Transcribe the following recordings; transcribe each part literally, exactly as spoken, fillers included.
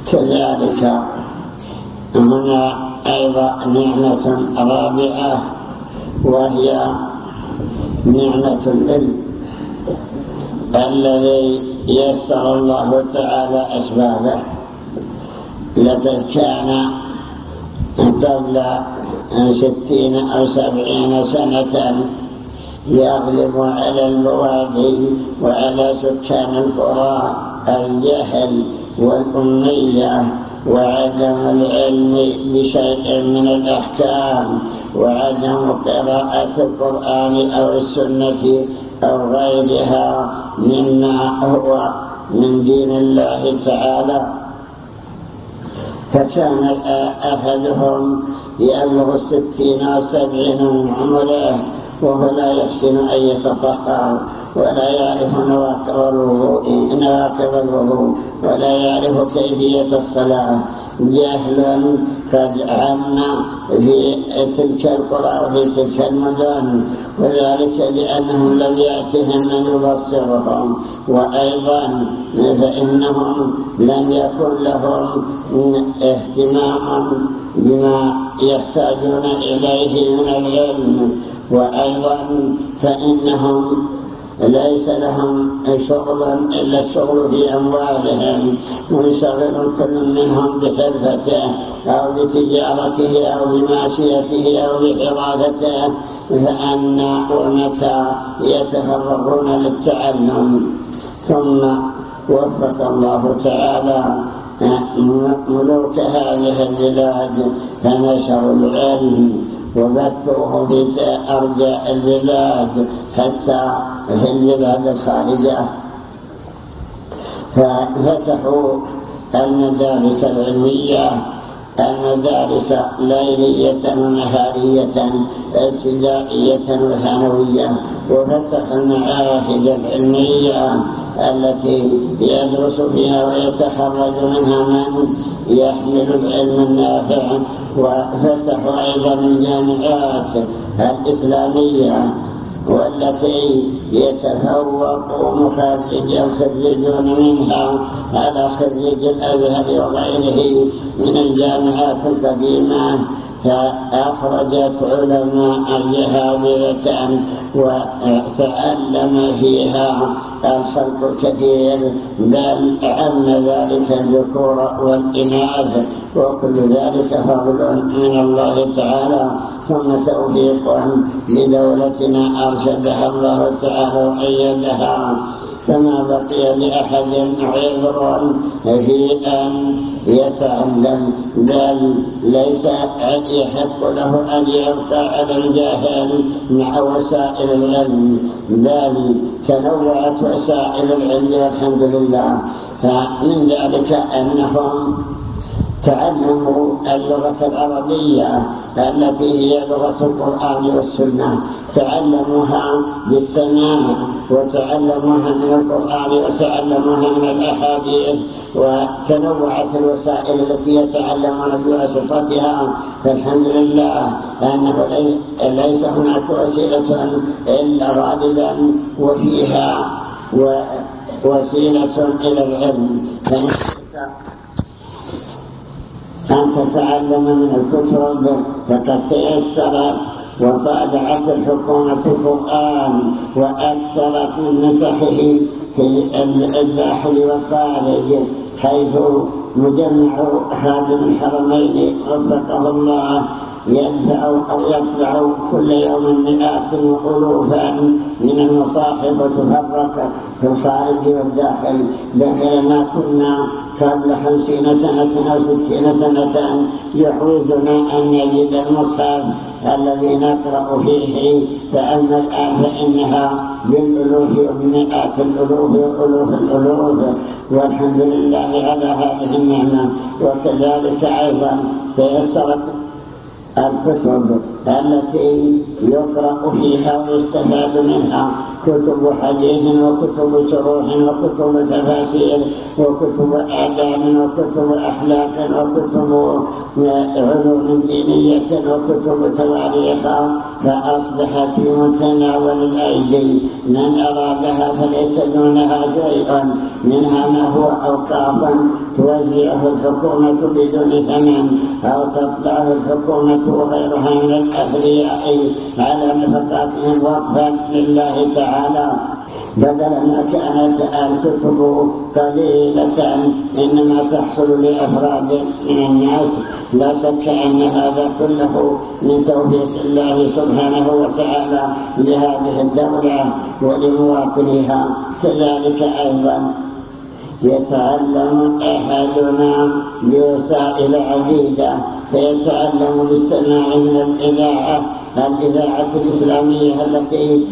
كذلك هنا أيضا نعمة رابعة وهي نعمة العلم الذي يسر الله تعالى أسبابه. لقد كان قبل ستين أو سبعين سنة يغلب على البوادي وعلى سكان القرى الجهل والأمية وعدم العلم بشيء من الأحكام وعدم قراءة القرآن أو السنة أو غيرها مما هو من دين الله تعالى. فكان أحدهم يبلغ الستين أو سبعين من عمره وهو لا يحسن أن يتطهر ولا يعرف نواقض الوضوء ولا يعرف كيفية الصلاة، جهل قد عم في تلك القرى وفي تلك المدن، وذلك لأنهم لم يأتهم من يبصرهم، وأيضا فإنهم لم يكن لهم اهتمام بما يحتاجون إليه من العلم، وأيضا فإنهم ليس لهم شغل إلا الشغل في أموالهم، ويشغل كل منهم بحرفته أو بتجارته أو بمعصيته أو بحرافته، فأن ومتى يتفرغون للتعلم. ثم وفق الله تعالى ملوك هذه البلاد فنشروا العلم وبثوه في أرجاء البلاد حتى في البلاد الخارجة، ففتحوا المدارس العلمية، المدارس ليلية ونهارية، ابتدائية وثانوية، وفتحوا المعاهد العلمية التي يدرس فيها ويتخرج منها من يحمل العلم النافع، وفتحوا أيضا الجامعات الإسلامية والتي يتفوق مخرج الخريجون منها على خريج الأزهر وغيره من الجامعات القديمة، فأخرجت علماء جهابذة وتعلم فيها الخلق كثير، بل عم ذلك الذكور والإناث، وكل ذلك فضل من الله تعالى ثم توفيق لدولتنا أرشدها الله تعالى وأيدها. فما بقي لأحد عذر في أن يتعلم، بل ليس يحق له أن يبقى على الجاهل مع وسائل العلم، بل تنوعت وسائل العلم والحمد لله. فمن ذلك أنهم تعلموا اللغة العربية التي هي لغة القرآن والسنة، تعلموها بالسماع وتعلموها من القرآن وتعلموها من الأحاديث، وتنوعت الوسائل التي يتعلمون بواسطتها. فالحمد لله أنه ليس هناك وسيلة إلا غالبا وفيها وسيلة إلى العلم، أن تتعلم من الكتب فقد تيسرت وطالعت الحكومة القرآن وأكثرت من نسخه في الداخل والخارج، حيث مجمع خادم الحرمين وفقه الله يدفع أو يدفع كل يوم مئات وألوفا من المصاحف وتفرق في الخارج والداخل، بينما كنا قبل خمسين سنة أو ستين سنة يحوزنا أن نجد المصحف الذي نقرأ فيه، فأما الآن فإنها بالألوف وبمئات الألوف وألوف الألوف، والحمد لله على هذه النعمة. وكذلك أيضا تيسرت الكتب التي يقرأ فيها ويستفاد منها، كتب حديث وكتب شروح وكتب تفاسير وكتب آداب وكتب أخلاق وكتب علوم دينية وكتب تواريخ فأصبحت في متناول الأيدي، من أرادها فليس دونها شيء، منها ما هو أوقاف توزعه الحكومة بدون ثمن أو تطلعه الحكومة وغيرها من الأثرياء على نفقاتهم وقفا لله تعالى، بدل ما كانت الكتب قليلة إنما تحصل لأفراد من الناس. لا شك أن هذا كله من توفيق الله سبحانه وتعالى لهذه الدولة ولمواطنيها. كذلك أيضا يتعلم أحدنا بوسائل عديدة، فيتعلم بالسماع من الإذاعة الإذاعة الإسلامية التي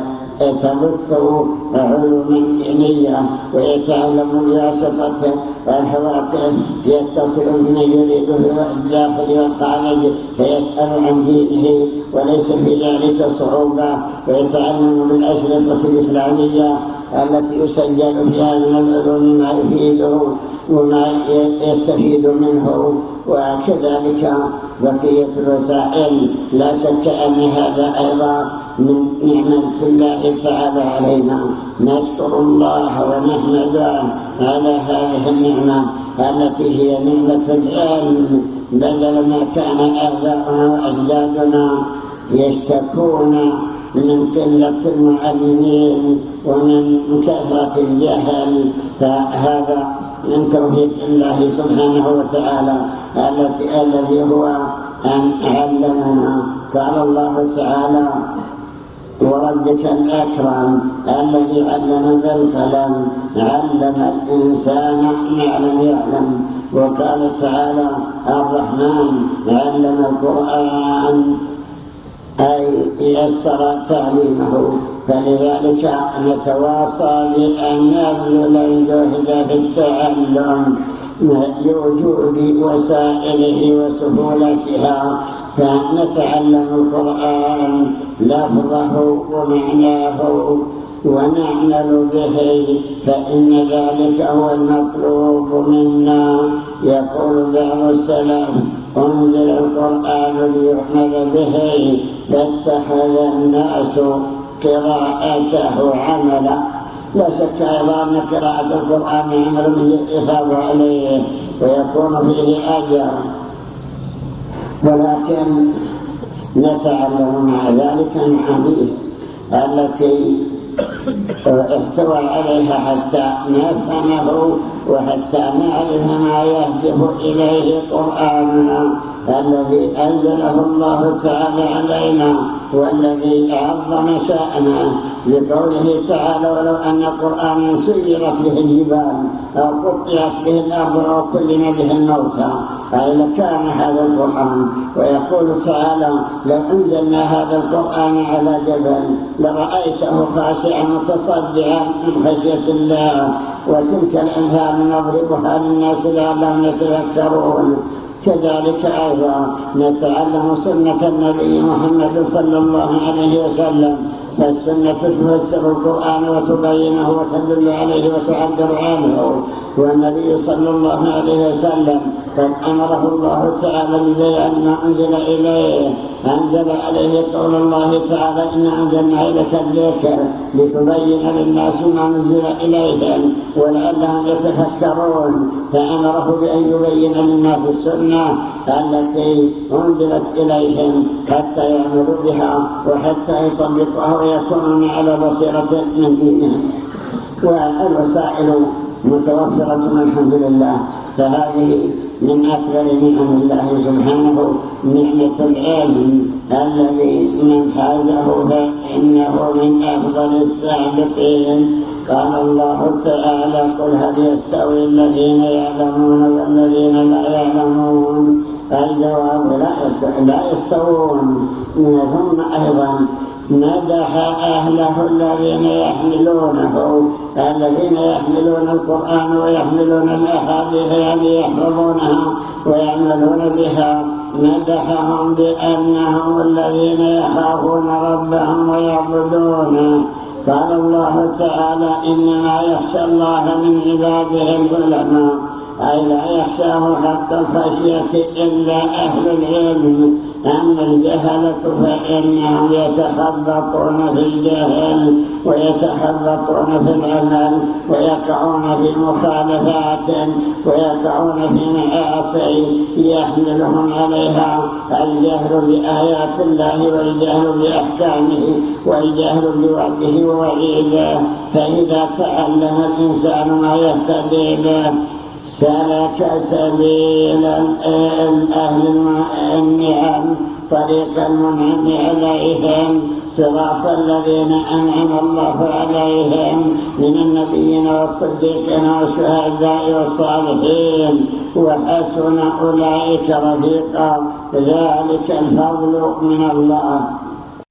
تبث علوما دينية، ويتعلم بواسطة الهواتف، يتصل بمن يريده الداخل والخارج فيسأل عن دينه وليس في ذلك صعوبة، ويتعلم بالأشرطة الإسلامية التي يسجل فيها من العلوم ما يفيده وما يستفيد منه، وكذلك بقية الوسائل. لا شك أن هذا أيضا من نعمة الله تعالى علينا، نشكر الله ونحمده على هذه النعمة التي هي نعمة العلم، بدل ما كان آباؤنا وأجدادنا يشتكون من قلة المعلمين ومن كثرة الجهل، فهذا من توفيق الله سبحانه وتعالى الذي هو أن علمنا. قال الله تعالى: وربك الأكرم الذي علم بالقلم علم الإنسان ما لم يعلم. وقال تعالى: الرحمن علم القرآن أي يسر تعليمه. فلذلك نتواصى بأن نبذل الجهد في التعلم لوجود وسائله وسهولتها، فنتعلم القرآن لفظه ومعناه ونعمل به، فإن ذلك هو المطلوب منا. يقول بعض السلف: أنزل القرآن ليعمل به فاتخذ الناس قراءته عملا. لا شك أيضا أن قراءة القرآن عمل يثاب عليه ويكون فيه أجر، ولكن نتعلم مع ذلك المعاني التي احتوى عليها حتى نفهمه وحتى نعرف ما يهدف إليه قرآننا الذي أنزله الله تعالى علينا والذي عظم شأنه، بقوله تعالى: ولو أن قرآنا سيرت به الجبال أو قطعت به الأرض أو كلم به الموتى أي لكان هذا القرآن. ويقول تعالى: لو أنزلنا هذا القرآن على جبل لرأيته خاشعا متصدعا من خشية الله. وتلك الأمثال نضربها للناس لعلهم يتذكرون. كذلك أيضا نتعلم سنة النبي محمد صلى الله عليه وسلم، فالسنة تفسر القرآن وتبينه وتدل عليه وتعبر عنه. والنبي صلى الله عليه وسلم قد أمره الله تعالى ببيان ما أنزل إليه، أنزل عليه قول الله تعالى: إنا أنزلنا إليك الذكر لتبين للناس ما أنزل إليهم ولعلهم يتفكرون، فأمره بأن يبين للناس السنة التي أنزلت إليهم حتى يعملوا بها وحتى يطبقوها ويكونون على بصيرة من دينهم. والوسائل متوفرة الحمد لله، فهذه من أكبر نعم الله سبحانه نعمة العلم الذي من حازه فإنه من أفضل السابقين. قال الله تعالى: قل هل يستوي الذين يعلمون والذين لا يعلمون؟ الجواب: لا يستوون. ثم أيضا مدح أهله الذين يحملونه الذين يحملون القرآن ويحملون الأحاديث يعني يحفظونها ويعملون بها، مدحهم بأنهم الذين يخافون ربهم ويعبدونه. قال الله تعالى: إنما يخشى الله من عباده العلماء أي لا يخشاه حق الخشية إلا أهل العلم. أما الجهلة فإنهم يتخبطون في الجهل ويتخبطون في العمل ويقعون في مخالفات ويقعون في معاصي يحملهم عليها الجهل بآيات الله والجهل بأحكامه والجهل بوعده ووعيده. فإذا تعلم الإنسان ما يهتدي به سلك سبيل أهل النعم طريق المنعم عليهم صراط الذين أنعم الله عليهم من النبيين والصديقين والشهداء والصالحين وحسن أولئك رفيقا ذلك الفضل من الله.